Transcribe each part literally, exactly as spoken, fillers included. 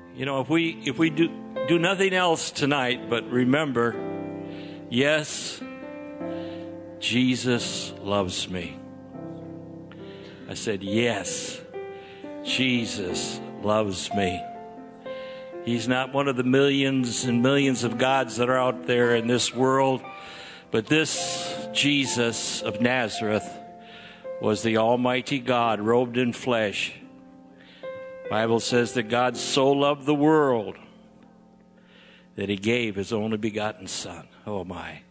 You know, if we if we do do nothing else tonight but remember, yes, Jesus loves me. I said, yes, Jesus loves me. He's not one of the millions and millions of gods that are out there in this world, but this Jesus of Nazareth was the Almighty God robed in flesh. The Bible says that God so loved the world that he gave his only begotten Son. Oh my.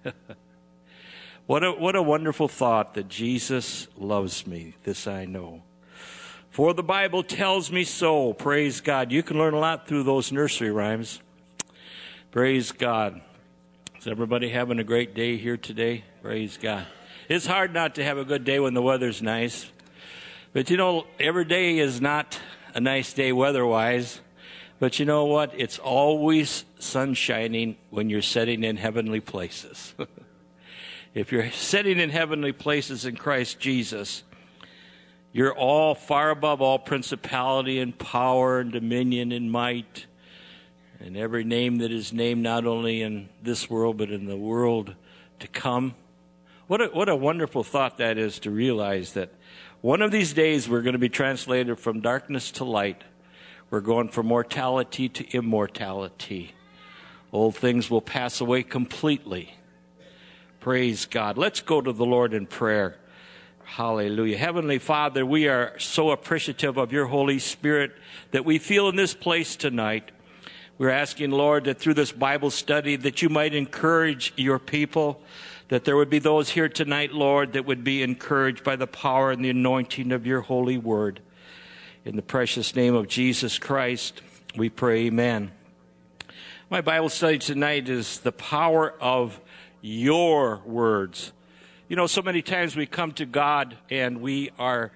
What a, what a wonderful thought that Jesus loves me. This I know. For the Bible tells me so. Praise God. You can learn a lot through those nursery rhymes. Praise God. Is everybody having a great day here today? Praise God. It's hard not to have a good day when the weather's nice. But you know, every day is not a nice day weather-wise. But you know what? It's always sun shining when you're sitting in heavenly places. If you're sitting in heavenly places in Christ Jesus, you're all far above all principality and power and dominion and might and every name that is named not only in this world but in the world to come. What a, what a wonderful thought that is, to realize that one of these days we're going to be translated from darkness to light. We're going from mortality to immortality. Old things will pass away completely. Praise God. Let's go to the Lord in prayer. Hallelujah. Heavenly Father, we are so appreciative of your Holy Spirit that we feel in this place tonight. We're asking, Lord, that through this Bible study that you might encourage your people, that there would be those here tonight, Lord, that would be encouraged by the power and the anointing of your holy word. In the precious name of Jesus Christ, we pray, amen. My Bible study tonight is the power of your words. You know, so many times we come to God and we are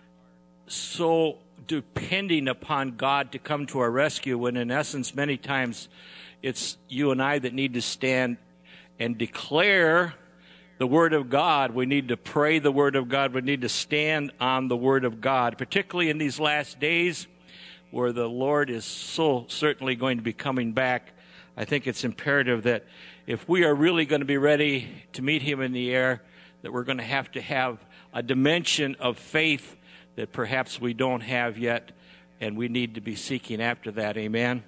so depending upon God to come to our rescue, when in essence many times it's you and I that need to stand and declare the Word of God. We need to pray the Word of God. We need to stand on the Word of God, particularly in these last days where the Lord is so certainly going to be coming back. I think it's imperative that if we are really going to be ready to meet him in the air, that we're going to have to have a dimension of faith that perhaps we don't have yet, and we need to be seeking after that. Amen.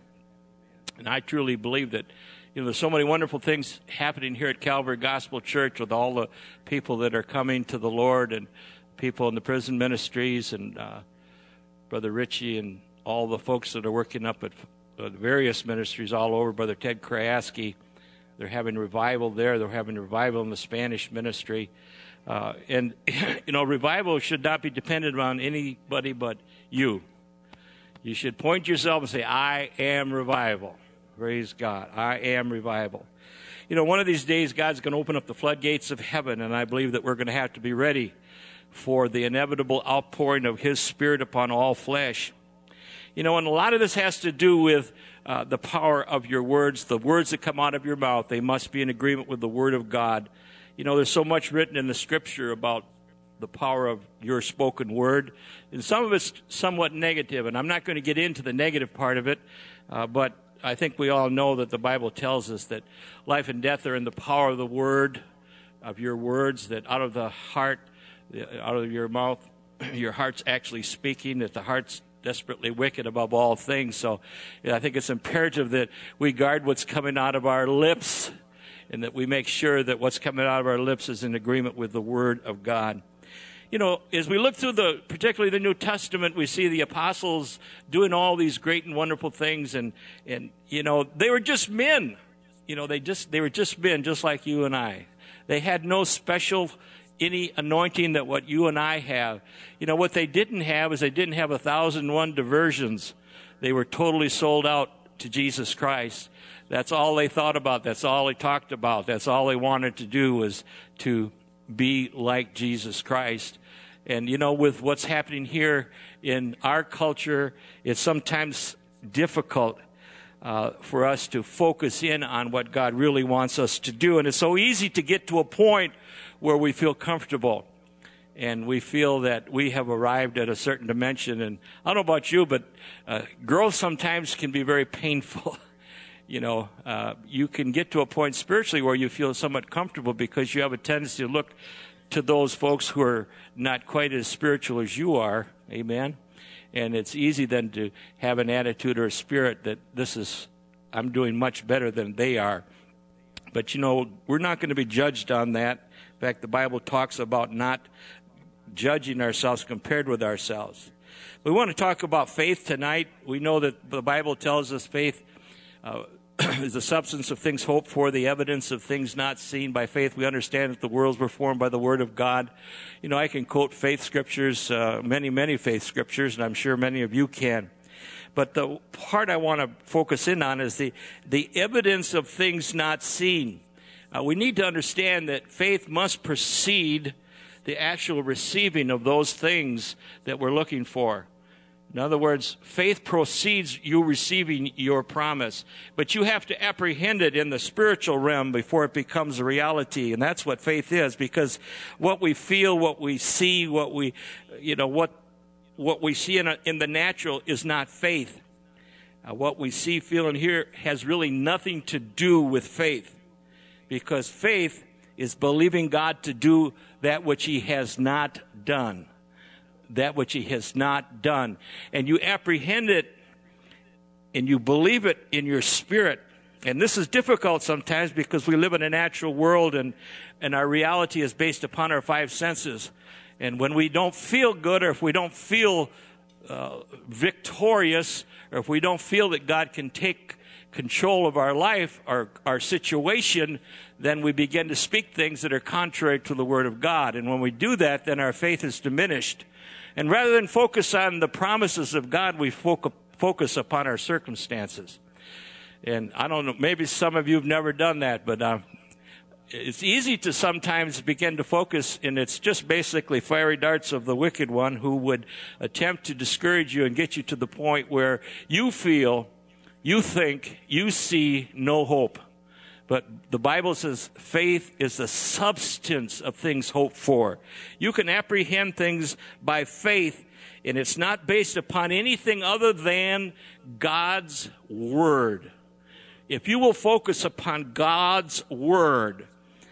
And I truly believe that, you know, there's so many wonderful things happening here at Calvary Gospel Church with all the people that are coming to the Lord and people in the prison ministries and uh, Brother Richie and all the folks that are working up at uh, various ministries all over. Brother Ted Krayaski, they're having revival there. They're having revival in the Spanish ministry. Uh, and, you know, revival should not be dependent on anybody but you. You should point yourself and say, I am revival. Praise God. I am revival. You know, one of these days, God's going to open up the floodgates of heaven, and I believe that we're going to have to be ready for the inevitable outpouring of his Spirit upon all flesh. You know, and a lot of this has to do with uh, the power of your words. The words that come out of your mouth, they must be in agreement with the Word of God. You know, there's so much written in the Scripture about the power of your spoken word, and some of it's somewhat negative, and I'm not going to get into the negative part of it, uh, but I think we all know that the Bible tells us that life and death are in the power of the word, of your words, that out of the heart, out of your mouth, your heart's actually speaking, that the heart's desperately wicked above all things. So I think it's imperative that we guard what's coming out of our lips, and that we make sure that what's coming out of our lips is in agreement with the Word of God. You know, as we look through the, particularly the New Testament, we see the apostles doing all these great and wonderful things, and, and, you know, they were just men. You know, they just, they were just men, just like you and I. They had no special, any anointing that what you and I have. You know, what they didn't have is they didn't have a thousand and one diversions. They were totally sold out to Jesus Christ. That's all they thought about. That's all they talked about. That's all they wanted to do was to be like Jesus Christ. And, you know, with what's happening here in our culture, it's sometimes difficult uh, for us to focus in on what God really wants us to do. And it's so easy to get to a point where we feel comfortable. and we feel that we have arrived at a certain dimension. And I don't know about you, but uh, growth sometimes can be very painful. You know, uh, you can get to a point spiritually where you feel somewhat comfortable because you have a tendency to look to those folks who are not quite as spiritual as you are. Amen. And it's easy then to have an attitude or a spirit that this is, I'm doing much better than they are. But, you know, we're not going to be judged on that. In fact, the Bible talks about not judging ourselves compared with ourselves. We want to talk about faith tonight. We know that the Bible tells us faith uh, is the substance of things hoped for, the evidence of things not seen. By faith, we understand that the worlds were formed by the Word of God. You know, I can quote faith scriptures, uh, many, many faith scriptures, and I'm sure many of you can. But the part I want to focus in on is the, the evidence of things not seen. Uh, we need to understand that faith must precede the actual receiving of those things that we're looking for. In other words, faith precedes you receiving your promise. But you have to apprehend it in the spiritual realm before it becomes a reality. And that's what faith is, because what we feel, what we see, what we, you know, what what we see in, a, in the natural is not faith. Uh, what we see, feel, and hear has really nothing to do with faith. Because faith is believing God to do that which He has not done. That which He has not done. And you apprehend it and you believe it in your spirit. And this is difficult sometimes because we live in a natural world and, and our reality is based upon our five senses. And when we don't feel good, or if we don't feel uh, victorious, or if we don't feel that God can take control of our life, our, our situation, then we begin to speak things that are contrary to the Word of God. And when we do that, then our faith is diminished. And rather than focus on the promises of God, we focus, focus upon our circumstances. And I don't know, maybe some of you have never done that, but uh, it's easy to sometimes begin to focus, and it's just basically fiery darts of the wicked one who would attempt to discourage you and get you to the point where you feel, you think, you see no hope. But the Bible says faith is the substance of things hoped for. You can apprehend things by faith, and it's not based upon anything other than God's Word. If you will focus upon God's Word,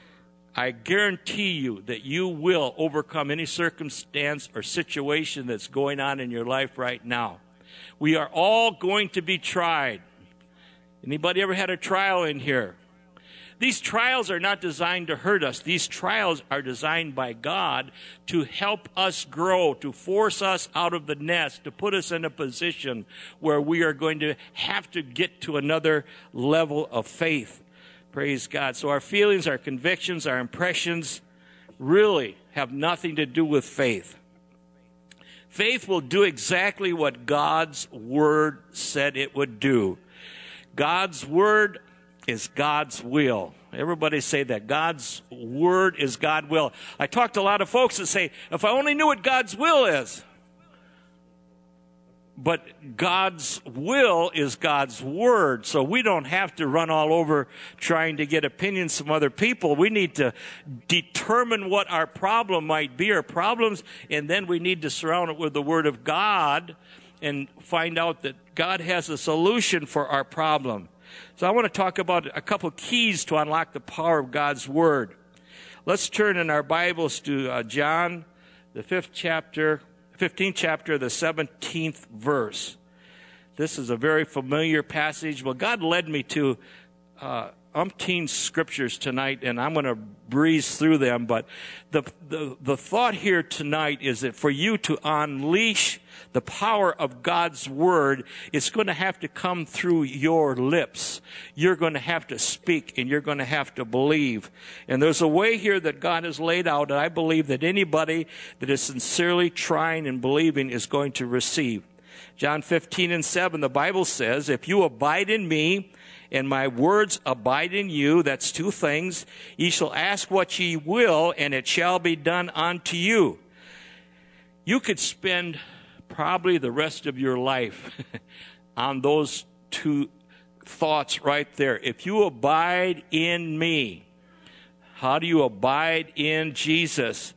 I guarantee you that you will overcome any circumstance or situation that's going on in your life right now. We are all going to be tried. Anybody ever had a trial in here? These trials are not designed to hurt us. These trials are designed by God to help us grow, to force us out of the nest, to put us in a position where we are going to have to get to another level of faith. Praise God. So our feelings, our convictions, our impressions really have nothing to do with faith. Faith will do exactly what God's Word said it would do. God's Word is God's will. Everybody say that. God's Word is God's will. I talked to a lot of folks that say, if I only knew what God's will is. But God's will is God's Word, so we don't have to run all over trying to get opinions from other people. We need to determine what our problem might be, our problems, and then we need to surround it with the Word of God and find out that God has a solution for our problem. So I want to talk about a couple keys to unlock the power of God's Word. Let's turn in our Bibles to uh, John, the fifth chapter, fifteenth chapter, the seventeenth verse. This is a very familiar passage. Well, God led me to uh, umpteen scriptures tonight, and I'm going to breeze through them. But the, the the thought here tonight is that for you to unleash the power of God's Word, it's going to have to come through your lips. You're going to have to speak, and you're going to have to believe. And there's a way here that God has laid out, and I believe that anybody that is sincerely trying and believing is going to receive. John fifteen and seven, the Bible says, if you abide in me, and my words abide in you, that's two things, ye shall ask what ye will, and it shall be done unto you. You could spend probably the rest of your life on those two thoughts right there. If you abide in me, how do you abide in Jesus?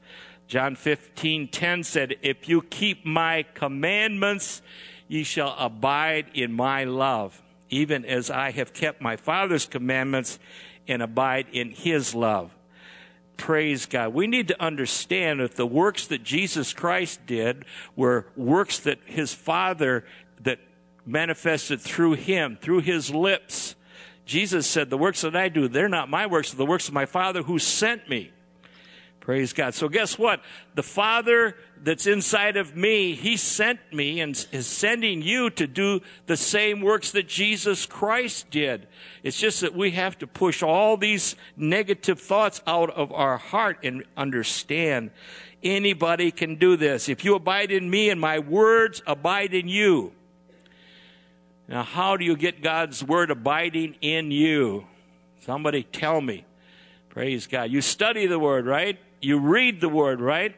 John fifteen ten said, if you keep my commandments, ye shall abide in my love, even as I have kept my Father's commandments and abide in his love. Praise God. We need to understand that the works that Jesus Christ did were works that his Father, that manifested through him, through his lips. Jesus said, the works that I do, they're not my works, they're the works of my Father who sent me. Praise God. So guess what? The Father that's inside of me, he sent me and is sending you to do the same works that Jesus Christ did. It's just that we have to push all these negative thoughts out of our heart and understand anybody can do this. If you abide in me and my words abide in you. Now, how do you get God's word abiding in you? Somebody tell me. Praise God. You study the word, right? You read the word, right?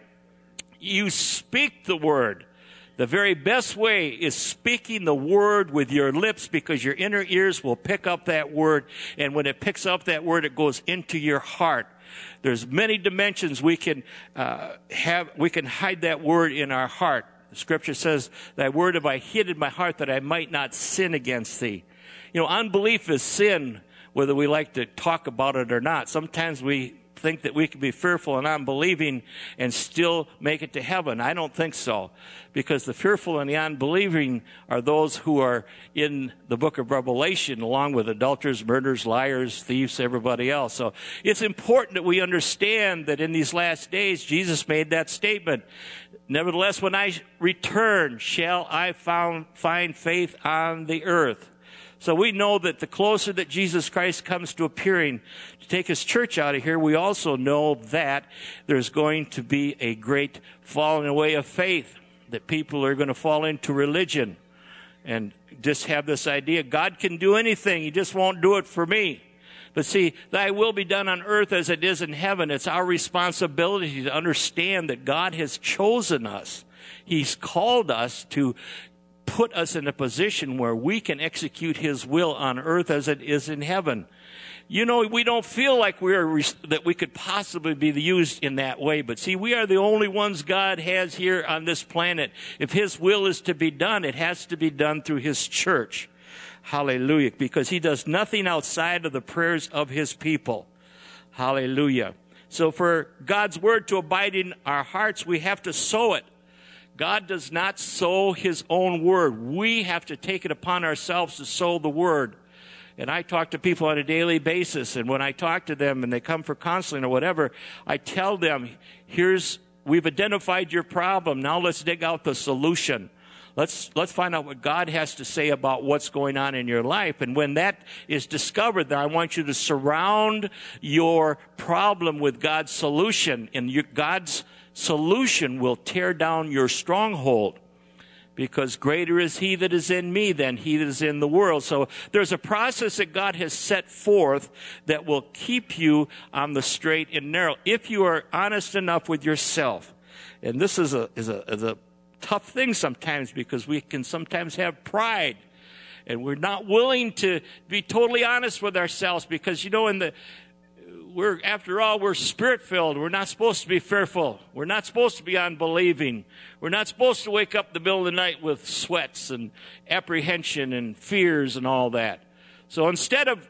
You speak the word. The very best way is speaking the word with your lips, because your inner ears will pick up that word. And when it picks up that word, it goes into your heart. There's many dimensions we can uh, have. We can hide that word in our heart. The scripture says, thy word have I hid in my heart that I might not sin against thee. You know, unbelief is sin, whether we like to talk about it or not. Sometimes we think that we can be fearful and unbelieving and still make it to heaven. I don't think so, because the fearful and the unbelieving are those who are in the book of Revelation, along with adulterers, murderers, liars, thieves, everybody else. So it's important that we understand that in these last days, Jesus made that statement. Nevertheless, when I return, shall I found, find faith on the earth? So we know that the closer that Jesus Christ comes to appearing to take his church out of here, we also know that there's going to be a great falling away of faith, that people are going to fall into religion and just have this idea, God can do anything, he just won't do it for me. But see, thy will be done on earth as it is in heaven. It's our responsibility to understand that God has chosen us. He's called us to put us in a position where we can execute his will on earth as it is in heaven. You know, we don't feel like we're that we could possibly be used in that way. But see, we are the only ones God has here on this planet. If his will is to be done, it has to be done through his church. Hallelujah. Because he does nothing outside of the prayers of his people. Hallelujah. So for God's word to abide in our hearts, we have to sow it. God does not sow his own word. We have to take it upon ourselves to sow the word. And I talk to people on a daily basis, and when I talk to them and they come for counseling or whatever, I tell them, here's, we've identified your problem. Now let's dig out the solution. Let's, let's find out what God has to say about what's going on in your life. And when that is discovered, then I want you to surround your problem with God's solution. And your, God's solution will tear down your stronghold, because greater is he that is in me than he that is in the world. So there's a process that God has set forth that will keep you on the straight and narrow if you are honest enough with yourself. And this is a is a, is a tough thing sometimes, because we can sometimes have pride, and we're not willing to be totally honest with ourselves, because, you know, in the We're, after all, we're spirit-filled. We're not supposed to be fearful. We're not supposed to be unbelieving. We're not supposed to wake up in the middle of the night with sweats and apprehension and fears and all that. So instead of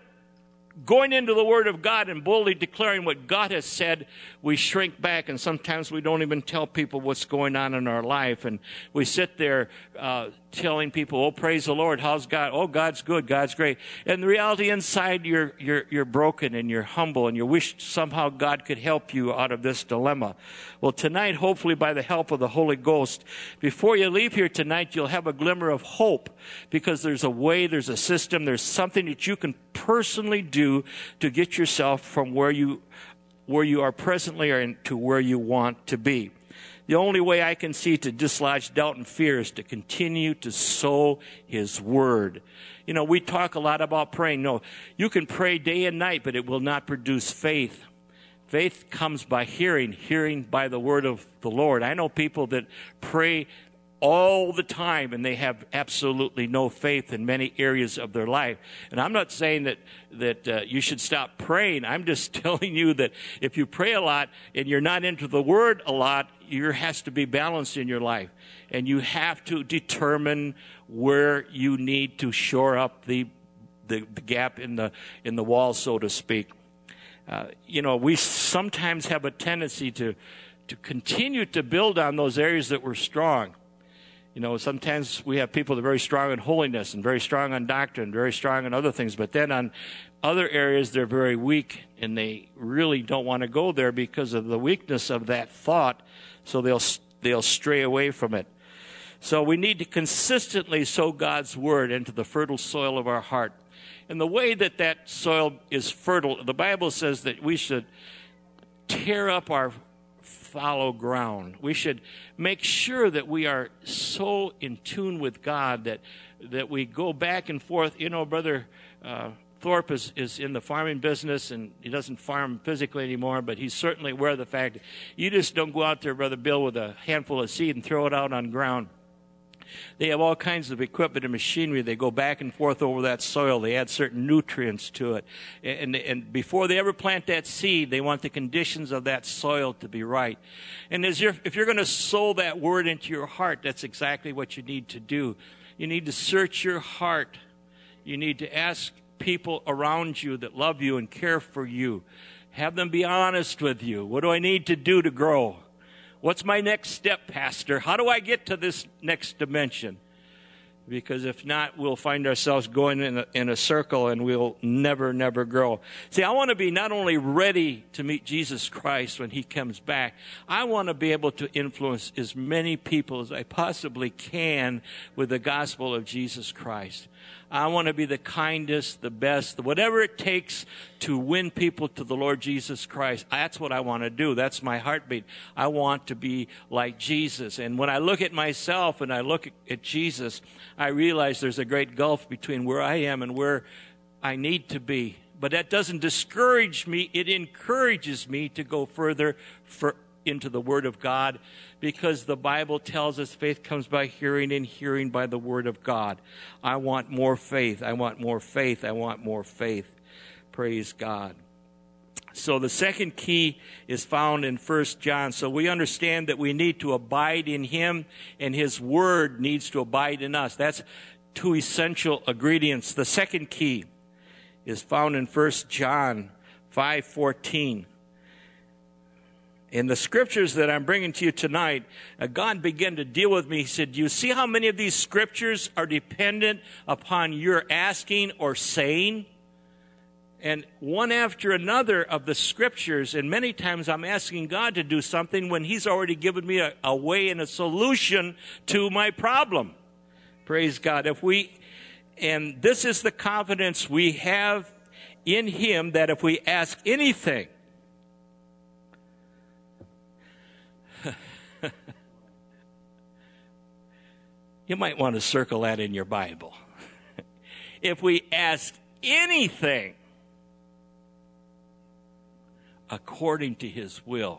going into the Word of God and boldly declaring what God has said, we shrink back, and sometimes we don't even tell people what's going on in our life. And we sit there uh, telling people, oh, praise the Lord, how's God? Oh, God's good, God's great. And the reality inside, you're, you're, you're broken and you're humble, and you wish somehow God could help you out of this dilemma. Well, tonight, hopefully by the help of the Holy Ghost, before you leave here tonight, you'll have a glimmer of hope, because there's a way, there's a system, there's something that you can personally do to get yourself from where you where you are presently or to where you want to be. The only way I can see to dislodge doubt and fear is to continue to sow his word. You know, we talk a lot about praying. No, you can pray day and night, but it will not produce faith. Faith comes by hearing, hearing by the word of the Lord. I know people that pray all the time, and they have absolutely no faith in many areas of their life. And I'm not saying that that uh, you should stop praying. I'm just telling you that if you pray a lot and you're not into the Word a lot, there has to be balance in your life. And you have to determine where you need to shore up the the, the gap in the in the wall, so to speak. Uh, you know, we sometimes have a tendency to to continue to build on those areas that were strong. You know, sometimes we have people that are very strong in holiness and very strong on doctrine, very strong in other things, but then on other areas they're very weak, and they really don't want to go there because of the weakness of that thought, so they'll they'll stray away from it. So we need to consistently sow God's Word into the fertile soil of our heart. And the way that that soil is fertile, the Bible says that we should tear up our fallow ground. We should make sure that we are so in tune with God that that we go back and forth. You know, Brother uh, Thorpe is, is in the farming business, and he doesn't farm physically anymore, but he's certainly aware of the fact that you just don't go out there, Brother Bill, with a handful of seed and throw it out on ground. They have all kinds of equipment and machinery. They go back and forth over that soil. They add certain nutrients to it. And, and before they ever plant that seed, they want the conditions of that soil to be right. And as you're, if you're going to sow that Word into your heart, that's exactly what you need to do. You need to search your heart. You need to ask people around you that love you and care for you. Have them be honest with you. What do I need to do to grow? What's my next step, Pastor? How do I get to this next dimension? Because if not, we'll find ourselves going in a, in a circle, and we'll never, never grow. See, I want to be not only ready to meet Jesus Christ when He comes back, I want to be able to influence as many people as I possibly can with the gospel of Jesus Christ. I want to be the kindest, the best, whatever it takes to win people to the Lord Jesus Christ. That's what I want to do. That's my heartbeat. I want to be like Jesus. And when I look at myself and I look at Jesus, I realize there's a great gulf between where I am and where I need to be. But that doesn't discourage me. It encourages me to go further for into the Word of God, because the Bible tells us faith comes by hearing, and hearing by the Word of God. I want more faith. I want more faith. I want more faith. Praise God. So the second key is found in First John. So we understand that we need to abide in Him, and His Word needs to abide in us. That's two essential ingredients. The second key is found in First John five fourteen. In the scriptures that I'm bringing to you tonight, uh, God began to deal with me. He said, do you see how many of these scriptures are dependent upon your asking or saying? And one after another of the scriptures, and many times I'm asking God to do something when He's already given me a, a way and a solution to my problem. Praise God. If we, and this is the confidence we have in Him, that if we ask anything, you might want to circle that in your Bible. If we ask anything according to His will,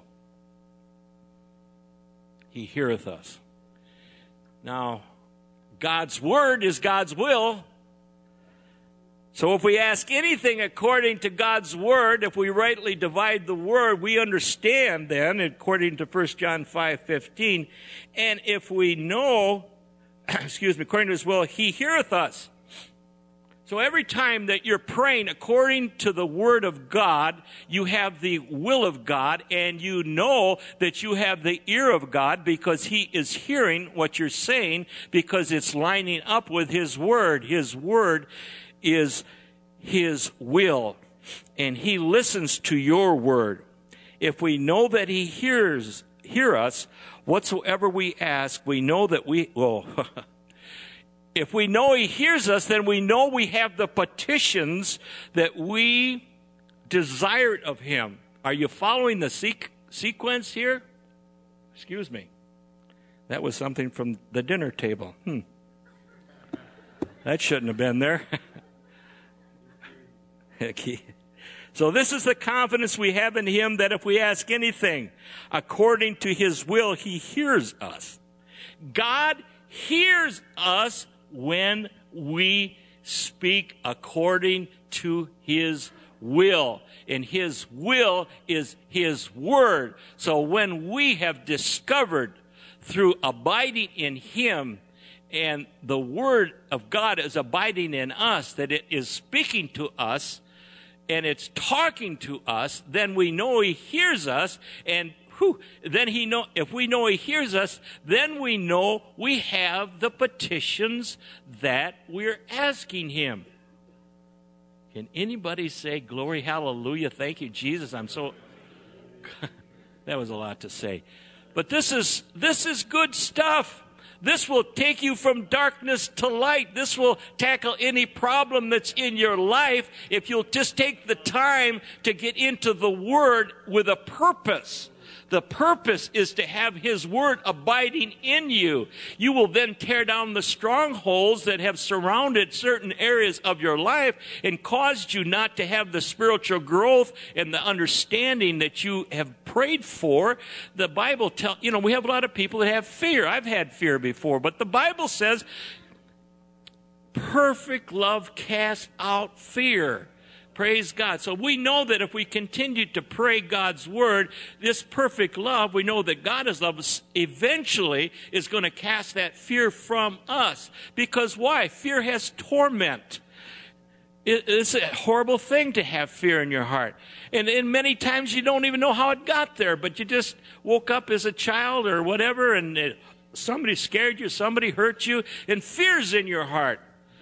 He heareth us. Now, God's Word is God's will. So if we ask anything according to God's Word, if we rightly divide the Word, we understand then, according to First John five fifteen, and if we know, excuse me, according to His will, He heareth us. So every time that you're praying according to the Word of God, you have the will of God, and you know that you have the ear of God, because He is hearing what you're saying, because it's lining up with His Word. His Word is His will, and He listens to your word. If we know that He hears hear us, whatsoever we ask, we know that we well if we know He hears us, then we know we have the petitions that we desired of Him. Are you following the sequ- sequence here? Excuse me. That was something from the dinner table. Hmm. That shouldn't have been there. So this is the confidence we have in Him, that if we ask anything according to His will, He hears us. God hears us when we speak according to his will. And his will is his word. So when we have discovered through abiding in him, and the word of God is abiding in us, that it is speaking to us, and it's talking to us, then we know he hears us, and whew, then he know if we know he hears us, then we know we have the petitions that we're asking him. Can anybody say glory, hallelujah, thank you, Jesus? I'm so that was a lot to say. But this is this is good stuff. This will take you from darkness to light. This will tackle any problem that's in your life if you'll just take the time to get into the Word with a purpose. The purpose is to have his word abiding in you. You will then tear down the strongholds that have surrounded certain areas of your life and caused you not to have the spiritual growth and the understanding that you have prayed for. The Bible tells, you know, we have a lot of people that have fear. I've had fear before, but the Bible says perfect love casts out fear. Praise God. So we know that if we continue to pray God's word, this perfect love, we know that God is love, eventually is going to cast that fear from us. Because why? Fear has torment. It's a horrible thing to have fear in your heart. And, and many times you don't even know how it got there, but you just woke up as a child or whatever, and it, somebody scared you, somebody hurt you, and fear's in your heart.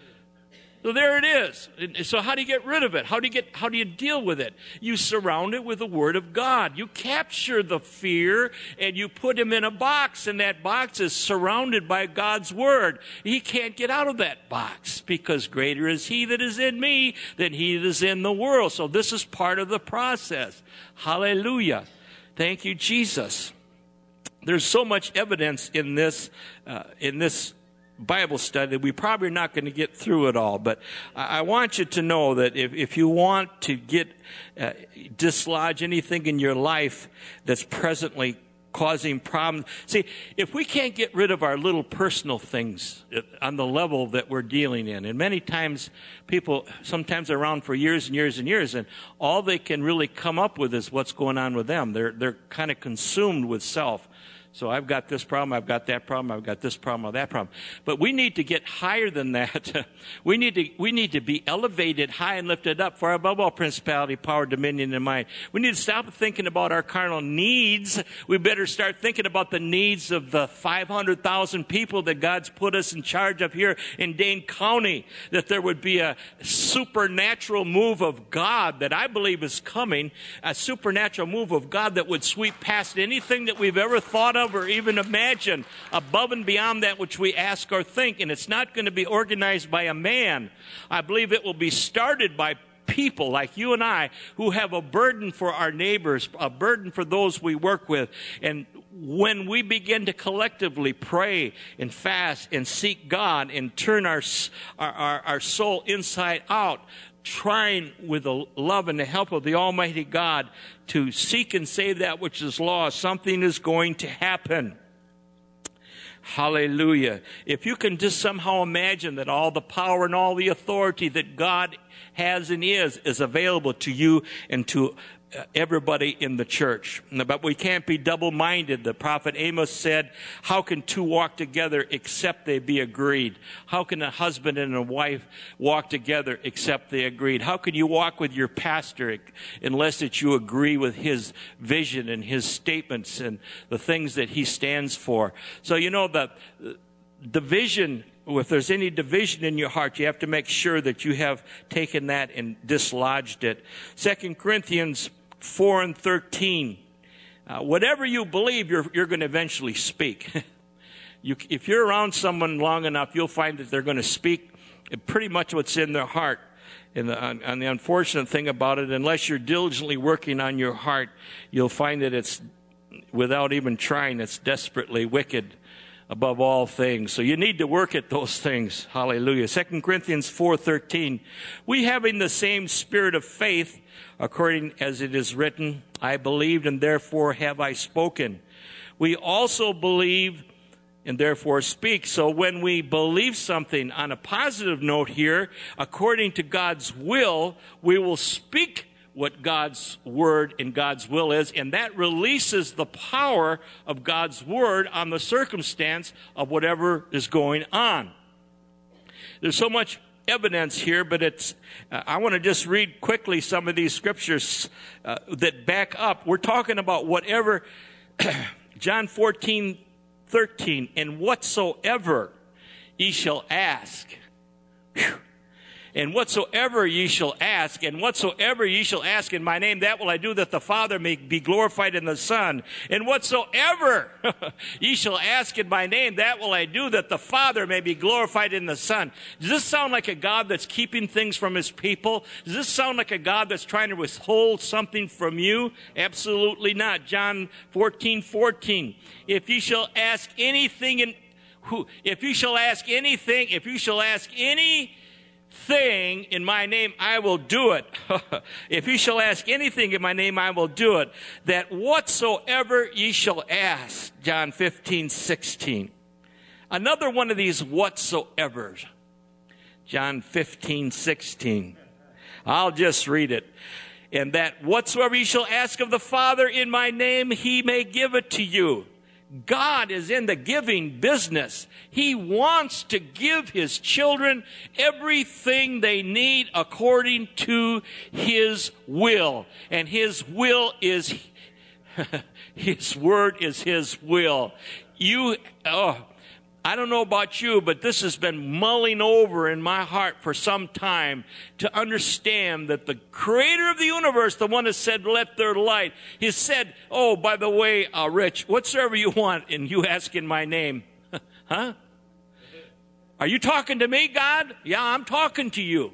So there it is. So how do you get rid of it? How do you get, how do you deal with it? You surround it with the Word of God. You capture the fear and you put him in a box, and that box is surrounded by God's Word. He can't get out of that box because greater is he that is in me than he that is in the world. So this is part of the process. Hallelujah. Thank you, Jesus. There's so much evidence in this, uh, in this Bible study. We probably are not going to get through it all, but I want you to know that if, if you want to get uh, dislodge anything in your life that's presently causing problems. See, if we can't get rid of our little personal things on the level that we're dealing in, and many times people sometimes are around for years and years and years, and all they can really come up with is what's going on with them. They're they're kind of consumed with self. So I've got this problem, I've got that problem, I've got this problem or that problem. But we need to get higher than that. we need to we need to be elevated high and lifted up, for above all principality, power, dominion, and might. We need to stop thinking about our carnal needs. We better start thinking about the needs of the five hundred thousand people that God's put us in charge of here in Dane County. That there would be a supernatural move of God that I believe is coming, a supernatural move of God that would sweep past anything that we've ever thought of or even imagine, above and beyond that which we ask or think. And it's not going to be organized by a man. I believe it will be started by people like you and I who have a burden for our neighbors, a burden for those we work with. And when we begin to collectively pray and fast and seek God and turn our, our, our, our soul inside out, trying with the love and the help of the Almighty God to seek and save that which is lost, something is going to happen. Hallelujah. If you can just somehow imagine that all the power and all the authority that God has and is, is available to you and to everybody in the church. But we can't be double-minded. The prophet Amos said, how can two walk together except they be agreed? How can a husband and a wife walk together except they agreed? How can you walk with your pastor unless that you agree with his vision and his statements and the things that he stands for? So, you know, the division, if there's any division in your heart, you have to make sure that you have taken that and dislodged it. Second Corinthians four and thirteen. Uh, whatever you believe, you're, you're going to eventually speak. you, if you're around someone long enough, you'll find that they're going to speak pretty much what's in their heart. And the, and the unfortunate thing about it, unless you're diligently working on your heart, you'll find that it's, without even trying, it's desperately wicked above all things. So you need to work at those things. Hallelujah. Second Corinthians four thirteen. We having the same spirit of faith, according as it is written, I believed and therefore have I spoken. We also believe and therefore speak. So when we believe something on a positive note here, according to God's will, we will speak what God's word and God's will is, and that releases the power of God's word on the circumstance of whatever is going on. There's so much evidence here, but it's uh, I want to just read quickly some of these scriptures uh, that back up. We're talking about whatever, John fourteen thirteen, and whatsoever ye shall ask. Whew. And whatsoever ye shall ask, and whatsoever ye shall ask in my name, that will I do, that the Father may be glorified in the Son. And whatsoever ye shall ask in my name, that will I do, that the Father may be glorified in the Son. Does this sound like a God that's keeping things from his people? Does this sound like a God that's trying to withhold something from you? Absolutely not. John fourteen fourteen. If ye shall ask anything in who, if you shall ask anything, if you shall ask any thing in my name, I will do it. If you shall ask anything in my name, I will do it. That whatsoever ye shall ask. John fifteen sixteen. Another one of these whatsoevers. John fifteen sixteen. I'll just read it. And that whatsoever ye shall ask of the Father in my name, he may give it to you. God is in the giving business. He wants to give his children everything they need according to his will. And his will is, his word is his will. You, oh, I don't know about you, but this has been mulling over in my heart for some time to understand that the creator of the universe, the one that said, let there light, he said, oh, by the way, uh, Rich, whatsoever you want, and you ask in my name. Huh? Are you talking to me, God? Yeah, I'm talking to you.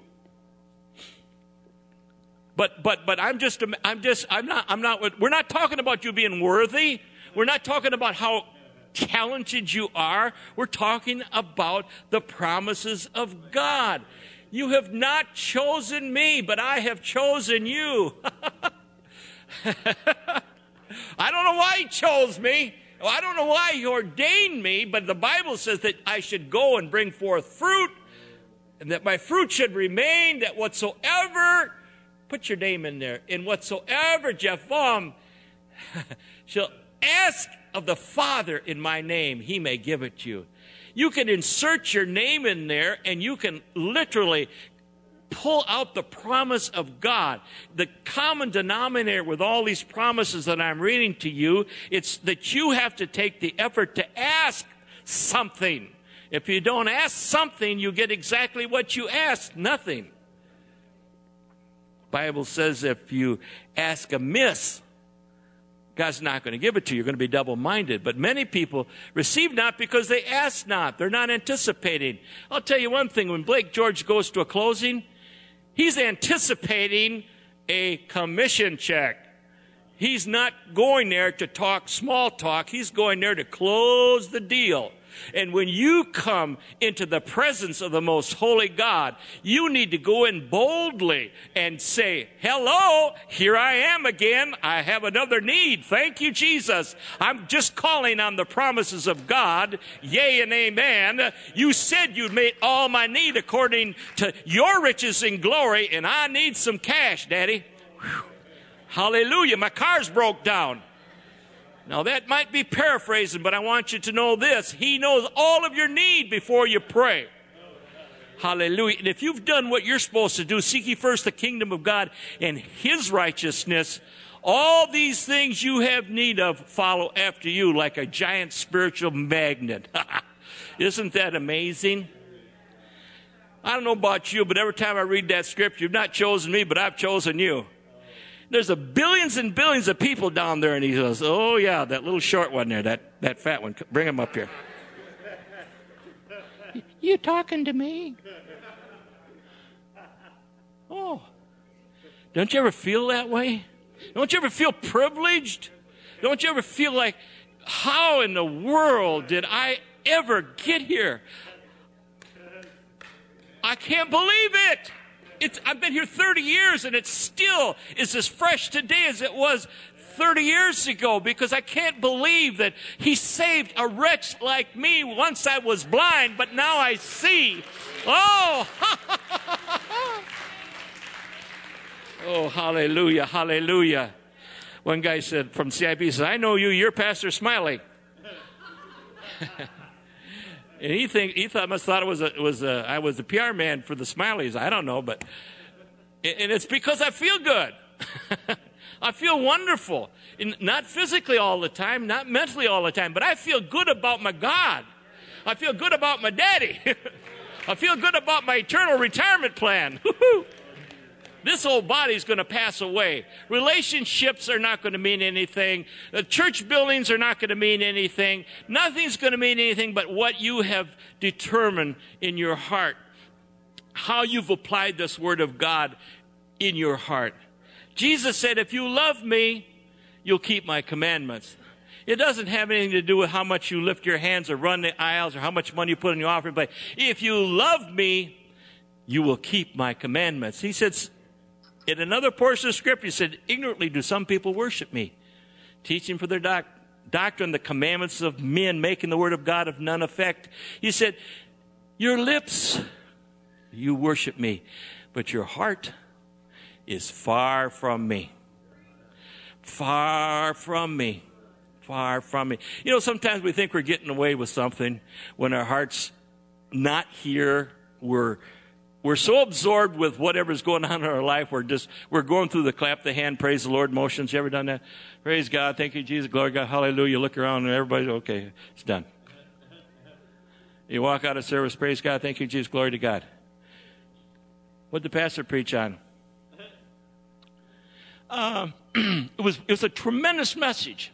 But, but, but I'm just, I'm just, I'm not, I'm not, we're not talking about you being worthy. We're not talking about how talented you are. We're talking about the promises of God. You have not chosen me, but I have chosen you. I don't know why he chose me. I don't know why he ordained me, but the Bible says that I should go and bring forth fruit, and that my fruit should remain, that whatsoever, put your name in there, and whatsoever Jepham shall ask of the Father in my name, he may give it to you. You can insert your name in there, and you can literally pull out the promise of God. The common denominator with all these promises that I'm reading to you, it's that you have to take the effort to ask something. If you don't ask something, you get exactly what you ask, nothing. The Bible says if you ask amiss, God's not going to give it to you. You're going to be double-minded. But many people receive not because they ask not. They're not anticipating. I'll tell you one thing. When Blake George goes to a closing, he's anticipating a commission check. He's not going there to talk small talk. He's going there to close the deal. And when you come into the presence of the most holy God, you need to go in boldly and say, hello, here I am again. I have another need. Thank you, Jesus. I'm just calling on the promises of God. Yea and amen. You said you'd meet all my need according to your riches and glory, and I need some cash, Daddy. Whew. Hallelujah. My car's broke down. Now, that might be paraphrasing, but I want you to know this. He knows all of your need before you pray. Hallelujah. And if you've done what you're supposed to do, seek ye first the kingdom of God and his righteousness, all these things you have need of follow after you like a giant spiritual magnet. Isn't that amazing? I don't know about you, but every time I read that scripture, you've not chosen me, but I've chosen you. There's a billions and billions of people down there, and he goes, oh, yeah, that little short one there, that, that fat one. Bring him up here. You talking to me? Oh. Don't you ever feel that way? Don't you ever feel privileged? Don't you ever feel like, how in the world did I ever get here? I can't believe it. It's, I've been here thirty years, and it still is as fresh today as it was thirty years ago because I can't believe that he saved a wretch like me. Once I was blind, but now I see. Oh, oh, hallelujah, hallelujah. One guy said from C I B, he said, I know you, you're Pastor Smiley. And he think he thought must thought it was a, it was a, I was the P R man for the Smileys. I don't know, but and it's because I feel good. I feel wonderful, and not physically all the time, not mentally all the time, but I feel good about my God. I feel good about my daddy. I feel good about my eternal retirement plan. This old body is going to pass away. Relationships are not going to mean anything. The church buildings are not going to mean anything. Nothing's going to mean anything but what you have determined in your heart. How you've applied this word of God in your heart. Jesus said, if you love me, you'll keep my commandments. It doesn't have anything to do with how much you lift your hands or run the aisles or how much money you put in your offering plate. If you love me, you will keep my commandments. He said, in another portion of Scripture, he said, ignorantly do some people worship me, teaching for their doc- doctrine the commandments of men, making the word of God of none effect. He said, your lips, you worship me, but your heart is far from me. Far from me. Far from me. You know, sometimes we think we're getting away with something when our heart's not here. We're We're so absorbed with whatever's going on in our life, we're just, we're going through the clap the hand, praise the Lord motions. You ever done that? Praise God, thank you, Jesus, glory to God, hallelujah. Look around and everybody's okay, it's done. You walk out of service, praise God, thank you, Jesus, glory to God. What did the pastor preach on? Uh, it was, it was a tremendous message.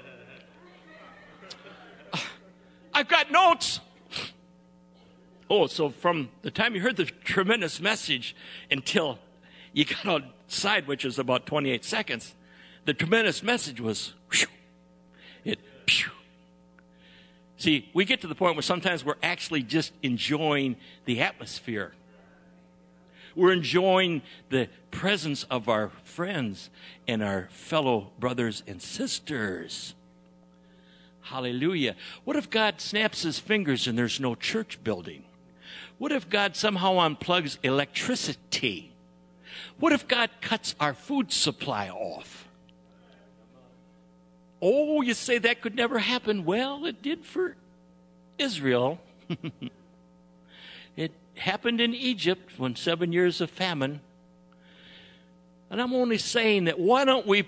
I've got notes. Oh, so from the time you heard the tremendous message until you got outside, which was about twenty-eight seconds, the tremendous message was, whew, it, phew. See, we get to the point where sometimes we're actually just enjoying the atmosphere. We're enjoying the presence of our friends and our fellow brothers and sisters. Hallelujah. What if God snaps his fingers and there's no church building? What if God somehow unplugs electricity? What if God cuts our food supply off? Oh, you say that could never happen. Well, it did for Israel. It happened in Egypt when seven years of famine. And I'm only saying that why don't we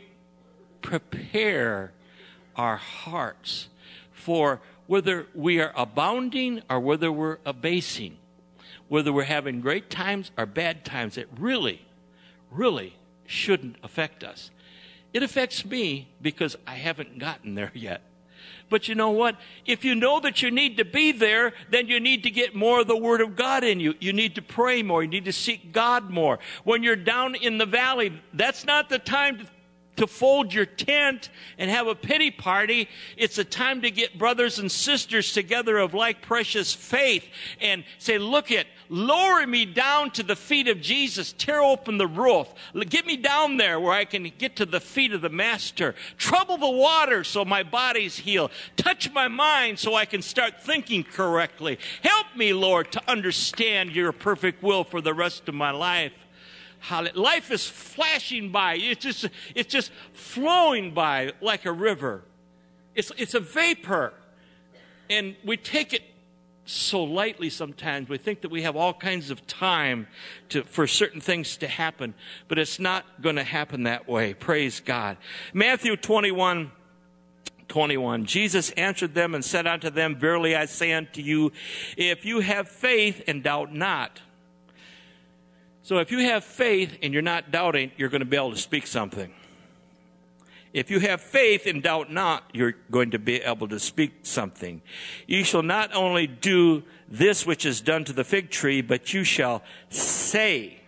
prepare our hearts for whether we are abounding or whether we're abasing. Whether we're having great times or bad times, it really, really shouldn't affect us. It affects me because I haven't gotten there yet. But you know what? If you know that you need to be there, then you need to get more of the Word of God in you. You need to pray more. You need to seek God more. When you're down in the valley, that's not the time to to fold your tent and have a pity party. It's a time to get brothers and sisters together of like precious faith and say, look it, lower me down to the feet of Jesus. Tear open the roof. Get me down there where I can get to the feet of the Master. Trouble the water so my body's healed. Touch my mind so I can start thinking correctly. Help me, Lord, to understand your perfect will for the rest of my life. Life is flashing by. It's just, it's just flowing by like a river. It's, it's a vapor. And we take it so lightly sometimes. We think that we have all kinds of time to, for certain things to happen. But it's not going to happen that way. Praise God. Matthew twenty-one, twenty-one. Jesus answered them and said unto them, verily I say unto you, if you have faith and doubt not. So if you have faith and you're not doubting, you're going to be able to speak something. If you have faith and doubt not, you're going to be able to speak something. You shall not only do this which is done to the fig tree, but you shall say,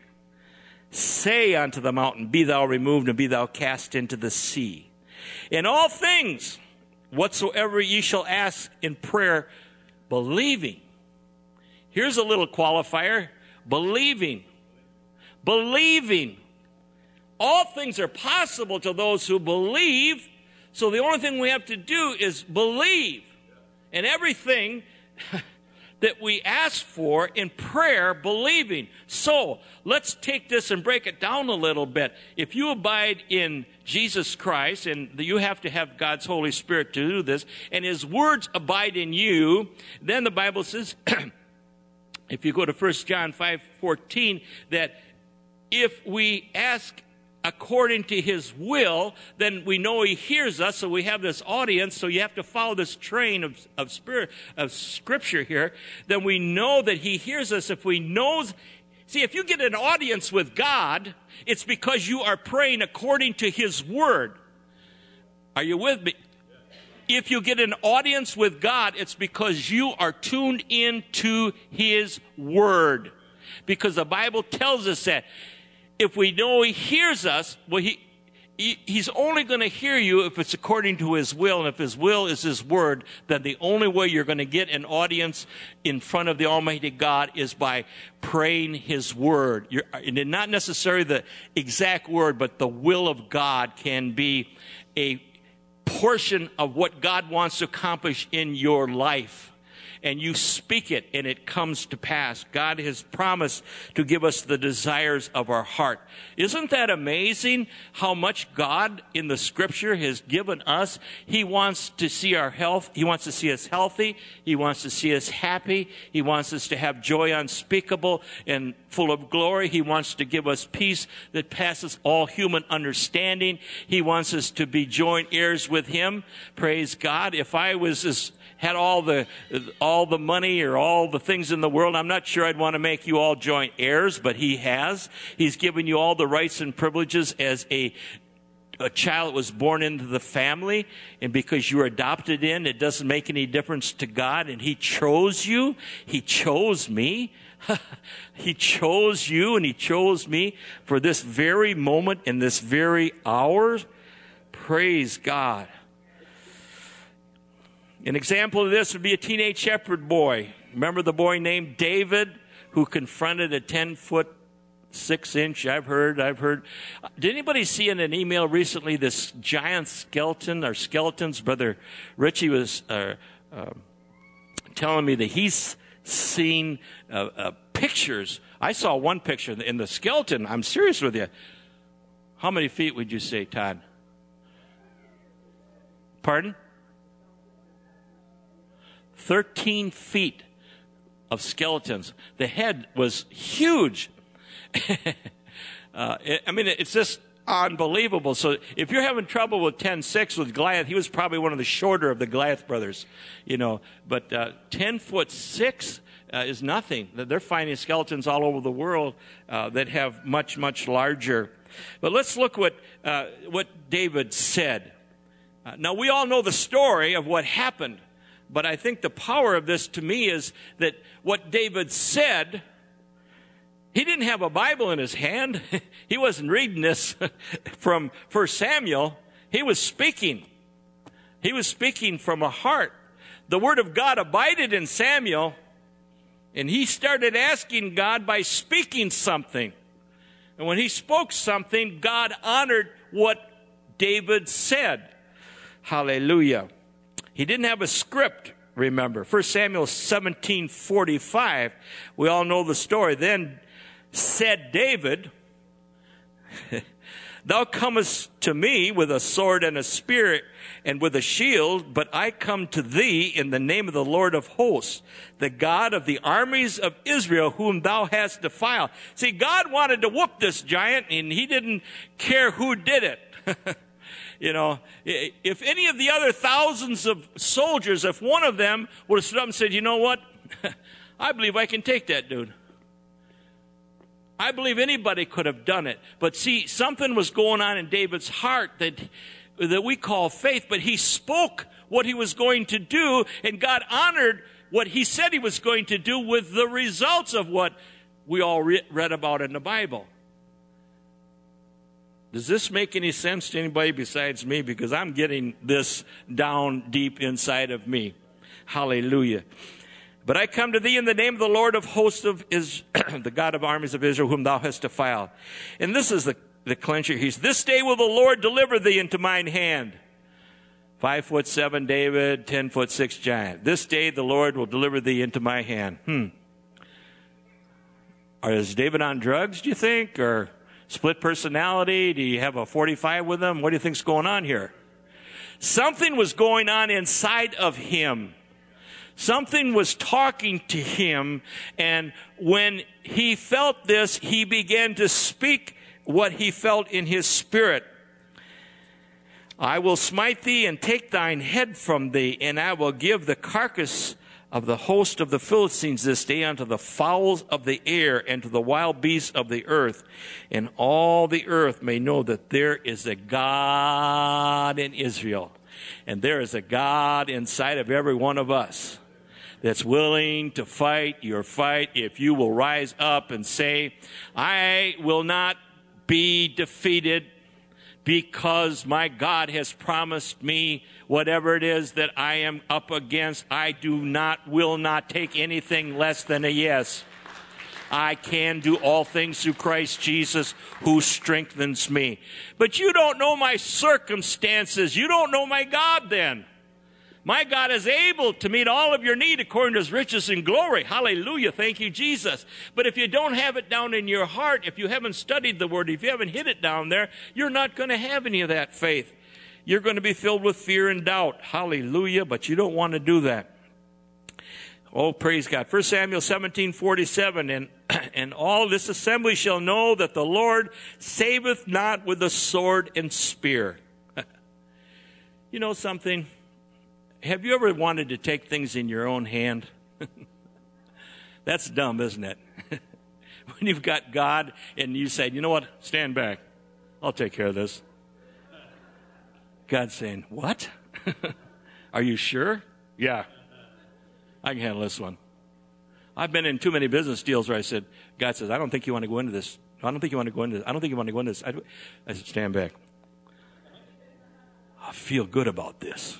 say unto the mountain, be thou removed and be thou cast into the sea. In all things, whatsoever ye shall ask in prayer, believing. Here's a little qualifier, believing. Believing all things are possible to those who believe. So the only thing we have to do is believe. And everything that we ask for in prayer, believing. So let's take this and break it down a little bit. If you abide in Jesus Christ, and you have to have God's Holy Spirit to do this, and His words abide in you, then the Bible says, if you go to First John five fourteen, that if we ask according to His will, then we know He hears us, so we have this audience, so you have to follow this train of, of spirit, of Scripture here, then we know that He hears us. If we know, see, if you get an audience with God, it's because you are praying according to His Word. Are you with me? If you get an audience with God, it's because you are tuned into His Word. Because the Bible tells us that. If we know He hears us, well, he, he He's only going to hear you if it's according to His will. And if His will is His Word, then the only way you're going to get an audience in front of the Almighty God is by praying His Word. You're, and not necessarily the exact word, but the will of God can be a portion of what God wants to accomplish in your life. And you speak it, and it comes to pass. God has promised to give us the desires of our heart. Isn't that amazing how much God in the Scripture has given us? He wants to see our health. He wants to see us healthy. He wants to see us happy. He wants us to have joy unspeakable and full of glory. He wants to give us peace that passes all human understanding. He wants us to be joint heirs with Him. Praise God. If I was as had all the all the money or all the things in the world, I'm not sure I'd want to make you all joint heirs, but He has. He's given you all the rights and privileges as a a child that was born into the family, and because you're adopted in, it doesn't make any difference to God, and He chose you. He chose me. He chose you, and He chose me for this very moment in this very hour. Praise God. An example of this would be a teenage shepherd boy. Remember the boy named David who confronted a ten foot, six inch, I've heard, I've heard. Did anybody see in an email recently this giant skeleton or skeletons? Brother Richie was uh, uh, telling me that he's seen uh, uh, pictures. I saw one picture in the skeleton. I'm serious with you. How many feet would you say, Todd? Pardon? thirteen feet of skeletons. The head was huge. uh, it, I mean, it's just unbelievable. So if you're having trouble with ten six with Goliath, he was probably one of the shorter of the Goliath brothers, you know. But uh, ten foot six uh, is nothing. They're finding skeletons all over the world uh, that have much, much larger. But let's look what uh, what David said. Uh, now, we all know the story of what happened. But I think the power of this to me is that what David said, he didn't have a Bible in his hand. He wasn't reading this from First Samuel. He was speaking. He was speaking from a heart. The word of God abided in Samuel, and he started asking God by speaking something. And when he spoke something, God honored what David said. Hallelujah. He didn't have a script, remember. First Samuel seventeen forty-five, we all know the story. Then said David, Thou comest to me with a sword and a spear and with a shield, but I come to thee in the name of the Lord of hosts, the God of the armies of Israel, whom thou hast defiled. See, God wanted to whoop this giant, and He didn't care who did it. You know, if any of the other thousands of soldiers, if one of them would have stood up and said, you know what, I believe I can take that dude. I believe anybody could have done it. But see, something was going on in David's heart that, that we call faith, but he spoke what he was going to do, and God honored what he said he was going to do with the results of what we all re- read about in the Bible. Does this make any sense to anybody besides me? Because I'm getting this down deep inside of me. Hallelujah. But I come to thee in the name of the Lord of hosts of is the God of armies of Israel, whom thou hast defiled. And this is the the clincher. He's, this day will the Lord deliver thee into mine hand. Five foot seven David, ten foot six giant. This day the Lord will deliver thee into my hand. Hmm. Or is David on drugs, do you think? Or split personality? Do you have a forty-five with him? What do you think's going on here? Something was going on inside of him. Something was talking to him, and when he felt this, he began to speak what he felt in his spirit. I will smite thee and take thine head from thee, and I will give the carcass of the host of the Philistines this day unto the fowls of the air and to the wild beasts of the earth. And all the earth may know that there is a God in Israel. And there is a God inside of every one of us that's willing to fight your fight if you will rise up and say, I will not be defeated, because my God has promised me whatever it is that I am up against, I do not, will not take anything less than a yes. I can do all things through Christ Jesus who strengthens me. But you don't know my circumstances. You don't know my God then. My God is able to meet all of your need according to his riches and glory. Hallelujah. Thank you, Jesus. But if you don't have it down in your heart, if you haven't studied the word, if you haven't hid it down there, you're not going to have any of that faith. You're going to be filled with fear and doubt. Hallelujah. But you don't want to do that. Oh, praise God. First Samuel seventeen forty-seven, and, and all this assembly shall know that the Lord saveth not with the sword and spear. You know something? Have you ever wanted to take things in your own hand? That's dumb, isn't it? When you've got God and you say, you know what, stand back. I'll take care of this. God's saying, what? Are you sure? Yeah. I can handle this one. I've been in too many business deals where I said, God says, I don't think you want to go into this. I don't think you want to go into this. I don't think you want to go into this. I, I said, stand back. I feel good about this.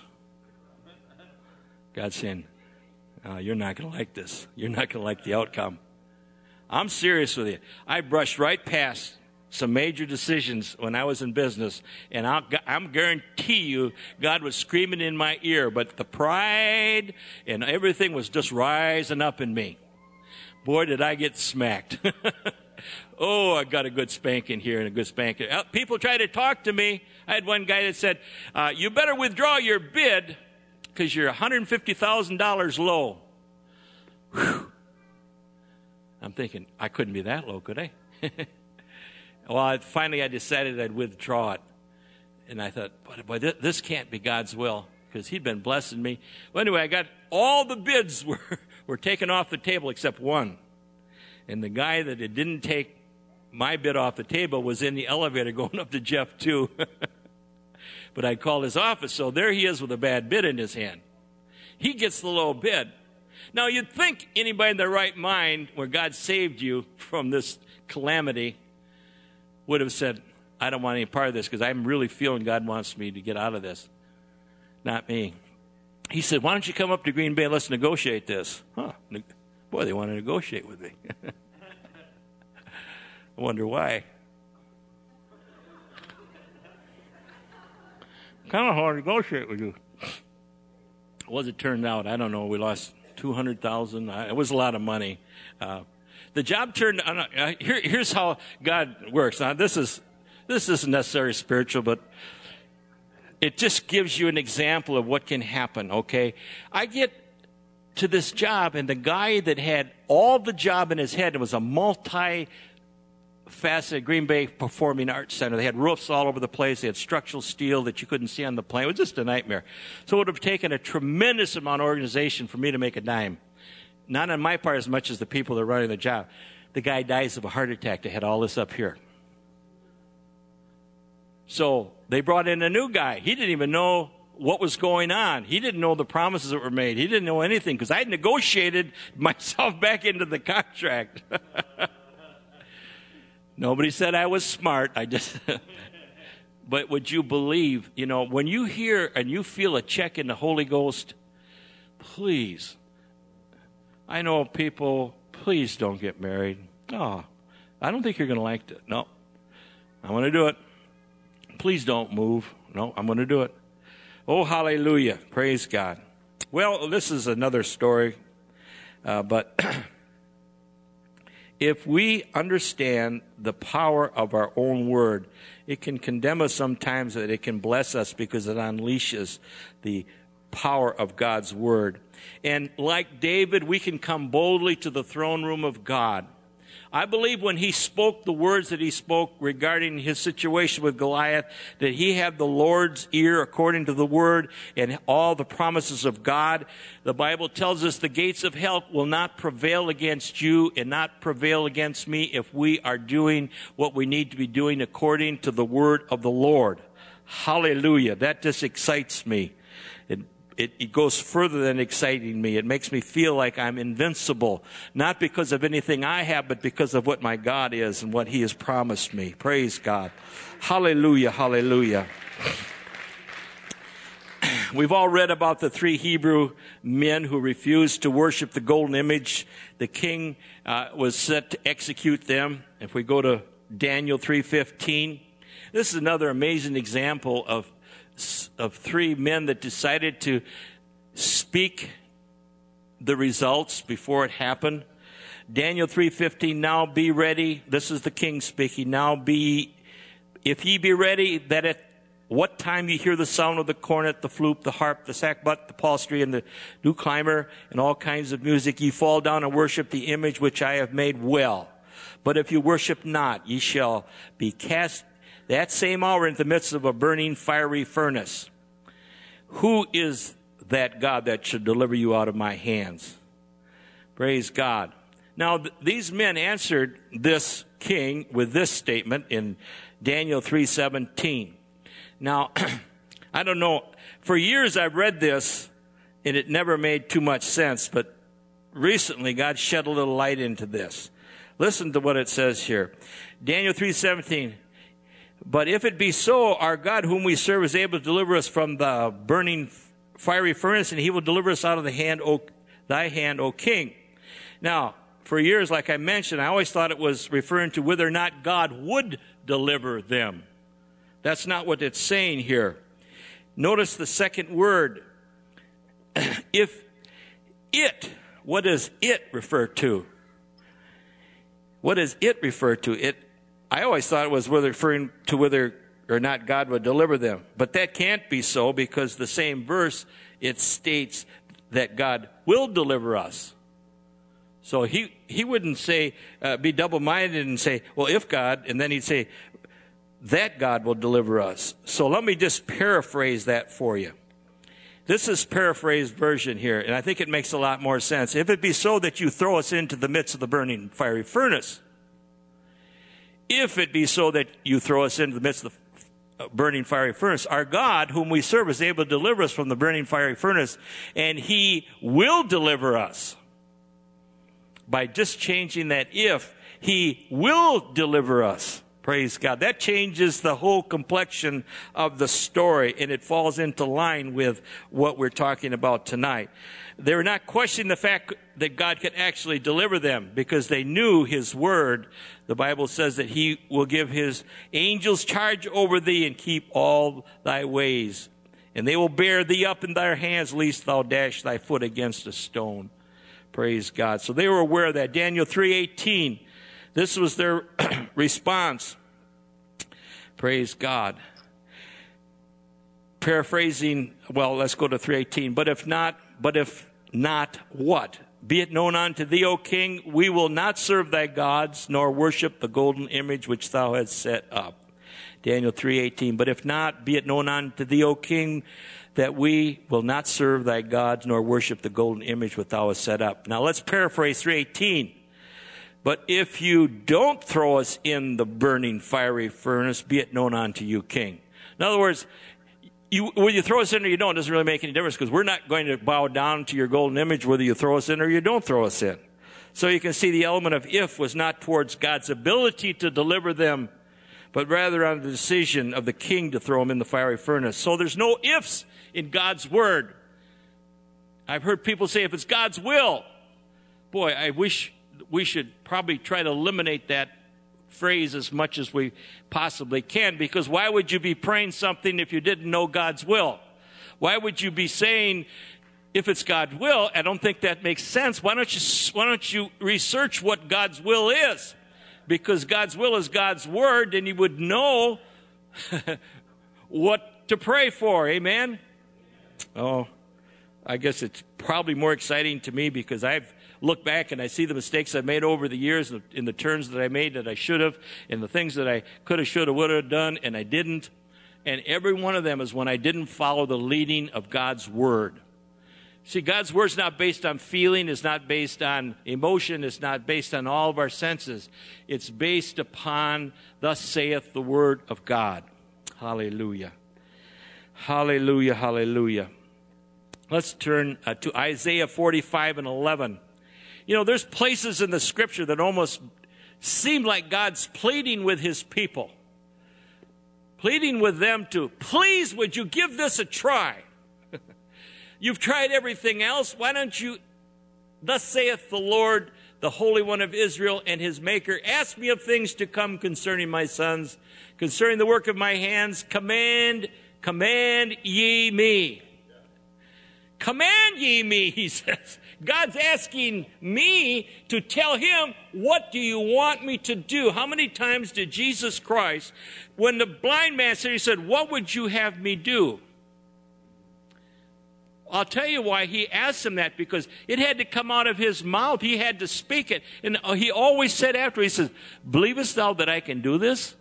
God's saying, oh, you're not going to like this. You're not going to like the outcome. I'm serious with you. I brushed right past some major decisions when I was in business, and I'll, I'm guarantee you God was screaming in my ear, but the pride and everything was just rising up in me. Boy, did I get smacked. Oh, I got a good spanking here and a good spanking. People try to talk to me. I had one guy that said, uh, you better withdraw your bid because you're one hundred fifty thousand dollars low. Whew. I'm thinking, I couldn't be that low, could I? Well, I, finally I decided I'd withdraw it. And I thought, but, but th- this can't be God's will, because he'd been blessing me. Well, anyway, I got all the bids were, were taken off the table except one. And the guy that it didn't take my bid off the table was in the elevator going up to Jeff too. But I called his office, so there he is with a bad bid in his hand. He gets the low bid. Now, you'd think anybody in their right mind, where God saved you from this calamity, would have said, I don't want any part of this because I'm really feeling God wants me to get out of this. Not me. He said, why don't you come up to Green Bay and let's negotiate this? Huh. Boy, they want to negotiate with me. I wonder why. Kind of hard to negotiate with you. Well, as it turned out, I don't know, we lost two hundred thousand dollars. It was a lot of money. Uh, the job turned, uh, here, here's how God works. Now, this is, this isn't necessarily spiritual, but it just gives you an example of what can happen, okay? I get to this job, and the guy that had all the job in his head, it was a multi faceted Green Bay Performing Arts Center. They had roofs all over the place. They had structural steel that you couldn't see on the plane. It was just a nightmare. So it would have taken a tremendous amount of organization for me to make a dime. Not on my part as much as the people that are running the job. The guy dies of a heart attack. They had all this up here. So they brought in a new guy. He didn't even know what was going on. He didn't know the promises that were made. He didn't know anything because I had negotiated myself back into the contract. Nobody said I was smart. I just, but would you believe, you know, when you hear and you feel a check in the Holy Ghost, please, I know people, please don't get married. Oh, I don't think you're going to like it. No. I'm going to do it. Please don't move. No, I'm going to do it. Oh, hallelujah. Praise God. Well, this is another story, uh, but if we understand the power of our own word, it can condemn us sometimes, but it can bless us because it unleashes the power of God's word. And like David, we can come boldly to the throne room of God. I believe when he spoke the words that he spoke regarding his situation with Goliath, that he had the Lord's ear according to the word and all the promises of God. The Bible tells us the gates of hell will not prevail against you and not prevail against me if we are doing what we need to be doing according to the word of the Lord. Hallelujah. That just excites me. It It, it goes further than exciting me. It makes me feel like I'm invincible, not because of anything I have, but because of what my God is and what he has promised me. Praise God. Hallelujah, hallelujah. We've all read about the three Hebrew men who refused to worship the golden image. The king uh, was set to execute them. If we go to Daniel three fifteen, this is another amazing example of of three men that decided to speak the results before it happened. Daniel three fifteen, now be ready. This is the king speaking. Now be, if ye be ready, that at what time you hear the sound of the cornet, the flute, the harp, the sackbut, the psaltery, and the new climber, and all kinds of music, ye fall down and worship the image which I have made well. But if you worship not, ye shall be cast that same hour in the midst of a burning fiery furnace. Who is that God that should deliver you out of my hands? Praise God. Now, th- these men answered this king with this statement in Daniel three seventeen. Now, I don't know. For years I've read this, and it never made too much sense, but recently God shed a little light into this. Listen to what it says here. Daniel three seventeen. But if it be so, our God whom we serve is able to deliver us from the burning fiery furnace, and he will deliver us out of the hand, O, thy hand, O king. Now, for years, like I mentioned, I always thought it was referring to whether or not God would deliver them. That's not what it's saying here. Notice the second word. If it, what does it refer to? What does it refer to? It I always thought it was whether referring to whether or not God would deliver them. But that can't be so, because the same verse, it states that God will deliver us. So he, he wouldn't say, uh, be double-minded and say, well, if God, and then he'd say, that God will deliver us. So let me just paraphrase that for you. This is paraphrased version here, and I think it makes a lot more sense. If it be so that you throw us into the midst of the burning fiery furnace, if it be so that you throw us into the midst of the burning fiery furnace, our God, whom we serve, is able to deliver us from the burning fiery furnace, and he will deliver us. By just changing that if, he will deliver us. Praise God. That changes the whole complexion of the story, and it falls into line with what we're talking about tonight. They were not questioning the fact that God could actually deliver them, because they knew his word. The Bible says that he will give his angels charge over thee and keep all thy ways. And they will bear thee up in their hands, lest thou dash thy foot against a stone. Praise God. So they were aware of that. Daniel three eighteen. This was their response. Praise God. Paraphrasing, well, let's go to three eighteen. But if not, but if not, what? Be it known unto thee, O king, we will not serve thy gods, nor worship the golden image which thou hast set up. Daniel three eighteen. But if not, be it known unto thee, O king, that we will not serve thy gods, nor worship the golden image which thou hast set up. Now let's paraphrase three eighteen. But if you don't throw us in the burning fiery furnace, be it known unto you, king. In other words, you, whether you throw us in or you don't, it doesn't really make any difference, because we're not going to bow down to your golden image whether you throw us in or you don't throw us in. So you can see the element of if was not towards God's ability to deliver them, but rather on the decision of the king to throw them in the fiery furnace. So there's no ifs in God's word. I've heard people say, if it's God's will, boy, I wish we should probably try to eliminate that phrase as much as we possibly can, because why would you be praying something if you didn't know God's will? Why would you be saying, if it's God's will? I don't think that makes sense. Why don't you, why don't you research what God's will is? Because God's will is God's word, and you would know what to pray for. Amen? Oh, I guess it's probably more exciting to me because I've looked back and I see the mistakes I've made over the years in the turns that I made that I should have, and the things that I could have, should have, would have done, and I didn't. And every one of them is when I didn't follow the leading of God's word. See, God's word's not based on feeling, it's not based on emotion, it's not based on all of our senses. It's based upon, thus saith the word of God. Hallelujah. Hallelujah, hallelujah. Let's turn uh, to Isaiah forty-five and eleven. You know, there's places in the scripture that almost seem like God's pleading with his people. Pleading with them to, please, would you give this a try? You've tried everything else. Why don't you, thus saith the Lord, the Holy One of Israel and his Maker, ask me of things to come concerning my sons, concerning the work of my hands. Command, command ye me. Command ye me, he says. God's asking me to tell him, what do you want me to do? How many times did Jesus Christ, when the blind man said, he said, what would you have me do? I'll tell you why he asked him that, because it had to come out of his mouth. He had to speak it. And he always said after, he says, believest thou that I can do this?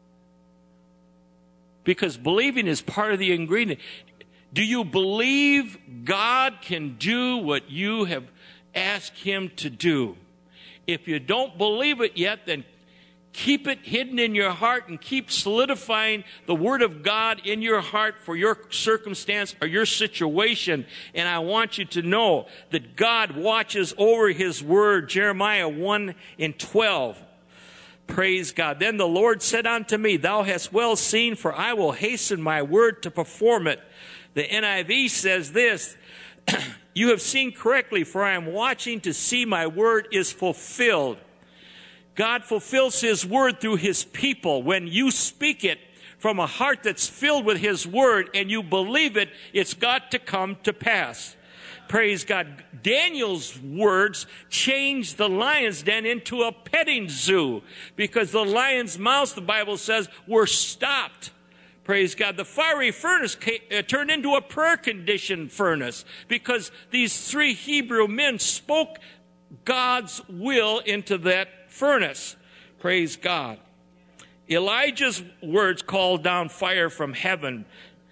Because believing is part of the ingredient. Do you believe God can do what you have asked him to do? If you don't believe it yet, then keep it hidden in your heart and keep solidifying the word of God in your heart for your circumstance or your situation. And I want you to know that God watches over his word. Jeremiah one and twelve. Praise God. Then the Lord said unto me, thou hast well seen, for I will hasten my word to perform it. The N I V says this, you have seen correctly, for I am watching to see my word is fulfilled. God fulfills his word through his people. When you speak it from a heart that's filled with his word and you believe it, it's got to come to pass. Praise God. Daniel's words changed the lion's den into a petting zoo, because the lion's mouths, the Bible says, were stopped. Praise God. The fiery furnace came, uh, turned into a prayer-conditioned furnace, because these three Hebrew men spoke God's will into that furnace. Praise God. Elijah's words called down fire from heaven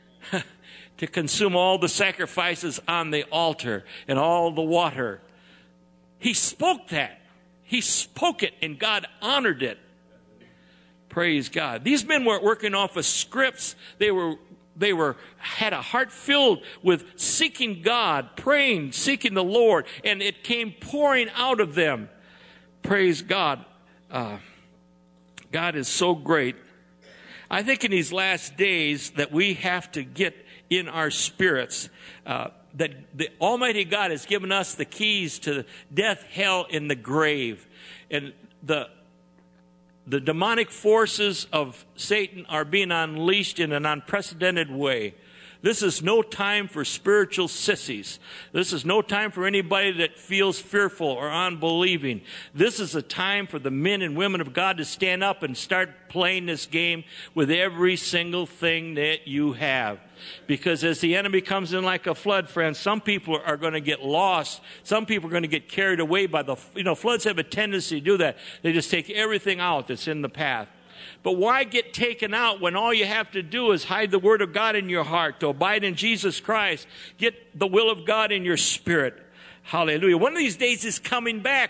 to consume all the sacrifices on the altar and all the water. He spoke that. He spoke it, and God honored it. Praise God. These men weren't working off of scripts. They were, they were, had a heart filled with seeking God, praying, seeking the Lord, and it came pouring out of them. Praise God. Uh, God is so great. I think in these last days that we have to get in our spirits uh, that the Almighty God has given us the keys to death, hell, and the grave. And the The demonic forces of Satan are being unleashed in an unprecedented way. This is no time for spiritual sissies. This is no time for anybody that feels fearful or unbelieving. This is a time for the men and women of God to stand up and start playing this game with every single thing that you have. Because as the enemy comes in like a flood, friends, some people are going to get lost. Some people are going to get carried away by the, you know, floods have a tendency to do that. They just take everything out that's in the path. But why get taken out when all you have to do is hide the word of God in your heart, to abide in Jesus Christ, get the will of God in your spirit. Hallelujah. One of these days is coming back.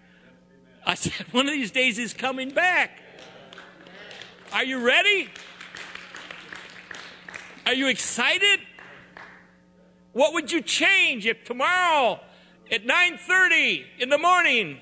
I said, one of these days is coming back. Are you ready? Are you excited? What would you change if tomorrow at nine thirty in the morning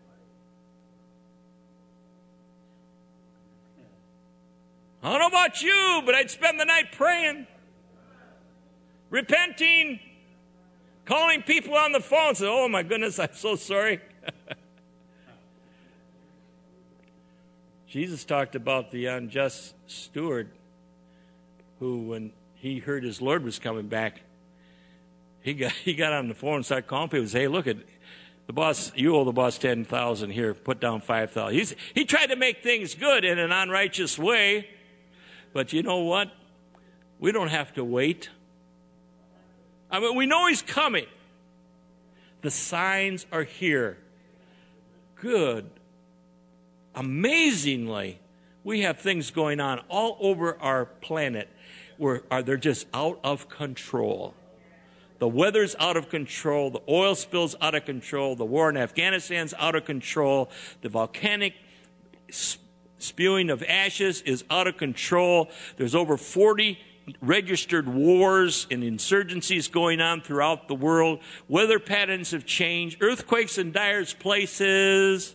I don't know about you, but I'd spend the night praying, repenting, calling people on the phone, saying, oh my goodness, I'm so sorry. Jesus talked about the unjust steward who, when he heard his Lord was coming back, he got he got on the phone and started calling people and said, hey, look, at the boss, you owe the boss ten thousand dollars here, put down five thousand dollars. He's, he tried to make things good in an unrighteous way, but you know what? We don't have to wait. I mean, we know he's coming. The signs are here. Good. Amazingly, we have things going on all over our planet where are they're just out of control. The weather's out of control. The oil spill's out of control. The war in Afghanistan's out of control. The volcanic spewing of ashes is out of control. There's over forty registered wars and insurgencies going on throughout the world. Weather patterns have changed. Earthquakes in dire places.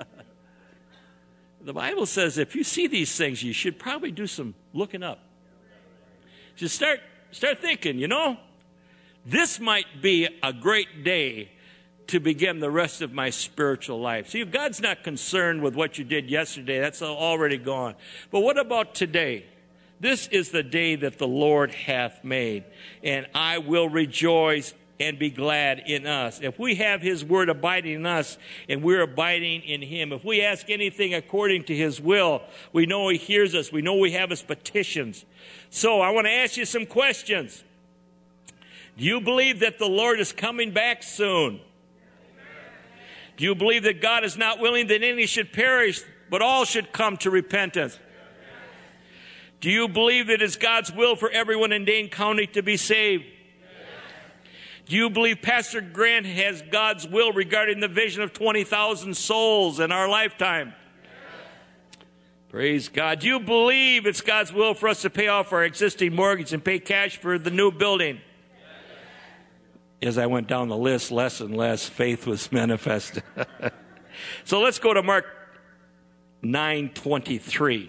The Bible says if you see these things, you should probably do some looking up. Just start, start thinking, you know, this might be a great day to begin the rest of my spiritual life. See, if God's not concerned with what you did yesterday, that's already gone. But what about today? This is the day that the Lord hath made, and I will rejoice and be glad in us. If we have his word abiding in us and we're abiding in him, if we ask anything according to his will, we know he hears us. We know we have his petitions. So I want to ask you some questions. Do you believe that the Lord is coming back soon? Do you believe that God is not willing that any should perish, but all should come to repentance? Do you believe that it's God's will for everyone in Dane County to be saved? Do you believe Pastor Grant has God's will regarding the vision of twenty thousand souls in our lifetime? Praise God. Do you believe it's God's will for us to pay off our existing mortgage and pay cash for the new building? As I went down the list, less and less faith was manifested. So let's go to Mark nine twenty-three.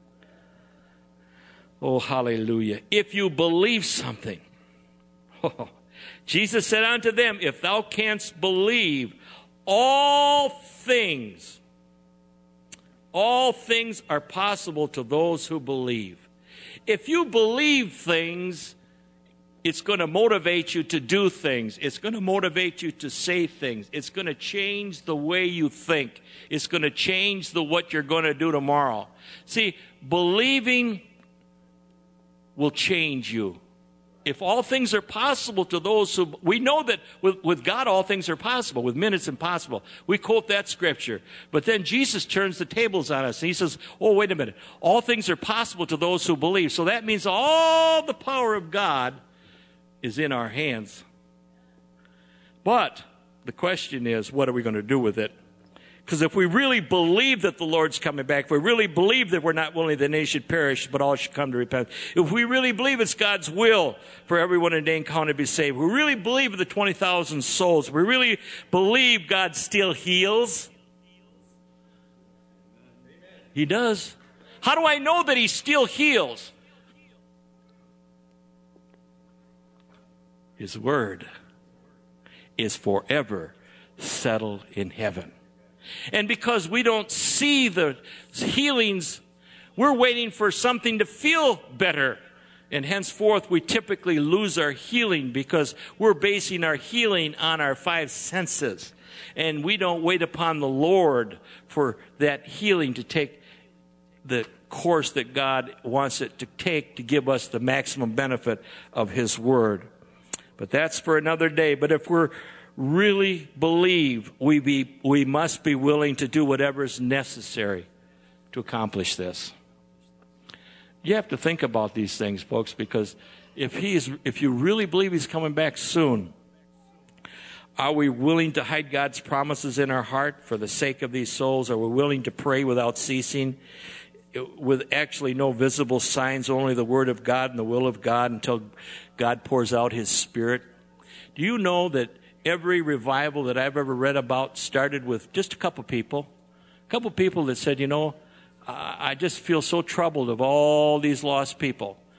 Oh, hallelujah. If you believe something. Oh, Jesus said unto them, if thou canst believe, all things, all things are possible to those who believe. If you believe things, it's going to motivate you to do things. It's going to motivate you to say things. It's going to change the way you think. It's going to change the what you're going to do tomorrow. See, believing will change you. If all things are possible to those who, we know that with, with God all things are possible. With men it's impossible. We quote that scripture. But then Jesus turns the tables on us and he says, oh, wait a minute. All things are possible to those who believe. So that means all the power of God is in our hands. But the question is, what are we going to do with it? Because if we really believe that the Lord's coming back, if we really believe that we're not willing that any should perish, but all should come to repentance, if we really believe it's God's will for everyone in Dane County to be saved, we really believe in the twenty thousand souls, we really believe God still heals. He does. How do I know that he still heals? His word is forever settled in heaven. And because we don't see the healings, we're waiting for something to feel better. And henceforth, we typically lose our healing because we're basing our healing on our five senses. And we don't wait upon the Lord for that healing to take the course that God wants it to take to give us the maximum benefit of his word. But that's for another day. But if we're really believe, we be we must be willing to do whatever is necessary to accomplish this. You have to think about these things, folks, because if he is, if you really believe he's coming back soon, are we willing to hide God's promises in our heart for the sake of these souls? Are we willing to pray without ceasing, with actually no visible signs, only the word of God and the will of God until God pours out his Spirit? Do you know that every revival that I've ever read about started with just a couple people, a couple people that said, you know, I just feel so troubled of all these lost people.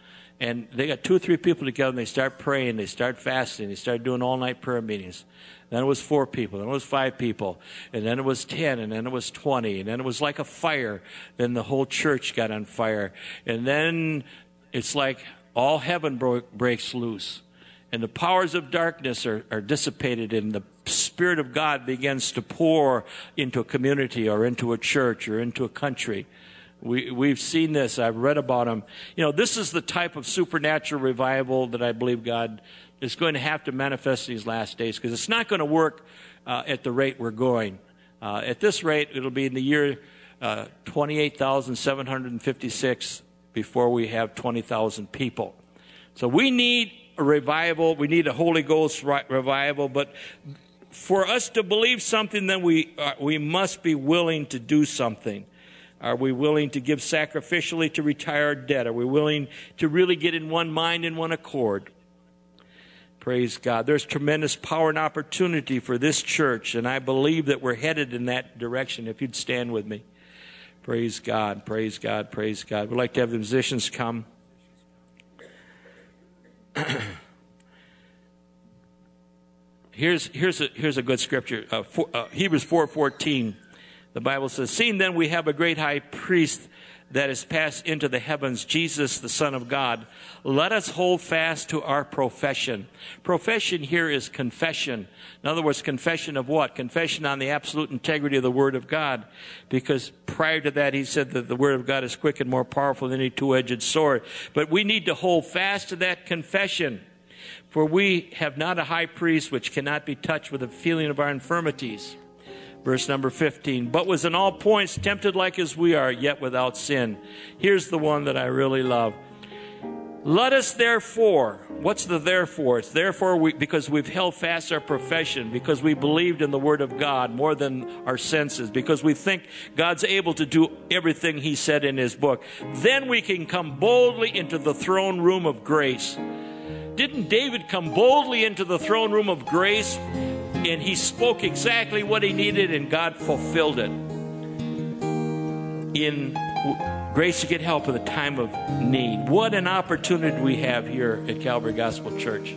And they got two or three people together, and they start praying, they start fasting, they start doing all-night prayer meetings. Then it was four people, then it was five people, and then it was ten, and then it was twenty, and then it was like a fire. Then the whole church got on fire. And then it's like all heaven broke, breaks loose. And the powers of darkness are, are dissipated, and the Spirit of God begins to pour into a community or into a church or into a country. We, we've seen this. I've read about them. You know, this is the type of supernatural revival that I believe God is going to have to manifest these last days, because it's not going to work uh, at the rate we're going. Uh, at this rate, it'll be in the year uh, twenty-eight thousand seven hundred fifty-six before we have twenty thousand people. So we need a revival. We need a Holy Ghost revival. But for us to believe something, then we uh, we must be willing to do something. Are we willing to give sacrificially to retire our debt? Are we willing to really get in one mind and one accord? Praise God. There's tremendous power and opportunity for this church, and I believe that we're headed in that direction. If you'd stand with me. Praise God, praise God, praise God. We'd like to have the musicians come. here's, here's, a, here's a good scripture, uh, for, uh, Hebrews four fourteen. The Bible says, seeing then we have a great high priest that is passed into the heavens, Jesus, the Son of God, let us hold fast to our profession. Profession here is confession. In other words, confession of what? Confession on the absolute integrity of the Word of God. Because prior to that, he said that the Word of God is quick and more powerful than any two-edged sword. But we need to hold fast to that confession. For we have not a high priest which cannot be touched with the feeling of our infirmities. Verse number fifteen, but was in all points tempted like as we are, yet without sin. Here's the one that I really love. Let us therefore, what's the therefore? It's therefore we, because we've held fast our profession, because we believed in the Word of God more than our senses, because we think God's able to do everything He said in His book. Then we can come boldly into the throne room of grace. Didn't David come boldly into the throne room of grace? And he spoke exactly what he needed, and God fulfilled it in grace to get help in the time of need. What an opportunity we have here at Calvary Gospel Church.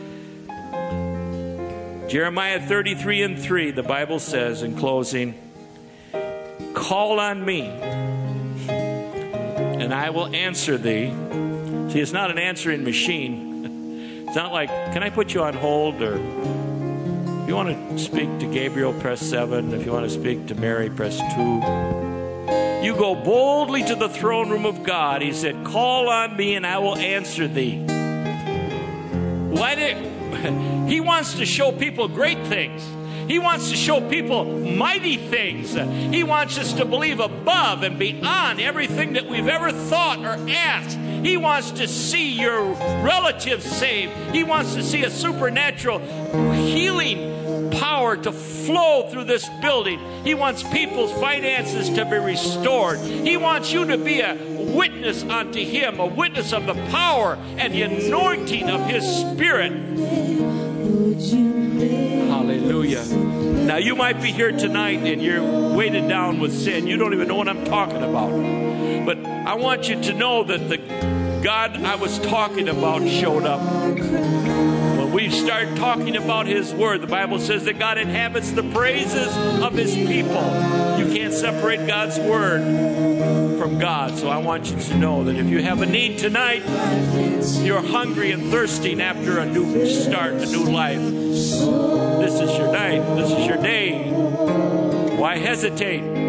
Jeremiah thirty-three and three, the Bible says in closing, call on me, and I will answer thee. See, it's not an answering machine. It's not like, can I put you on hold? Or if you want to speak to Gabriel, press seven. If you want to speak to Mary, press two. You go boldly to the throne room of God. He said, call on me and I will answer thee. Why did He wants to show people great things. He wants to show people mighty things. He wants us to believe above and beyond everything that we've ever thought or asked. He wants to see your relatives saved. He wants to see a supernatural healing power to flow through this building. He wants people's finances to be restored. He wants you to be a witness unto Him, a witness of the power and the anointing of His Spirit. Hallelujah. Now you might be here tonight and you're weighted down with sin. You don't even know what I'm talking about. But I want you to know that the God I was talking about showed up. When we start talking about His Word, the Bible says that God inhabits the praises of His people. You can't separate God's Word from God. So I want you to know that if you have a need tonight, you're hungry and thirsting after a new start, a new life, this is your night. This is your day. Why hesitate?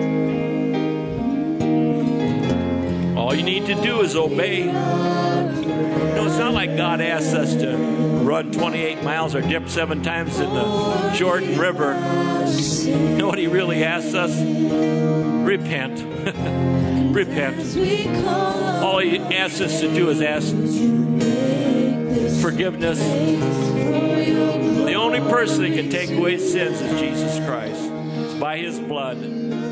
All you need to do is obey. No, it's not like God asks us to run twenty-eight miles or dip seven times in the Jordan River. You know what He really asks us? Repent. Repent. All He asks us to do is ask forgiveness. The only person that can take away sins is Jesus Christ. It's by His blood.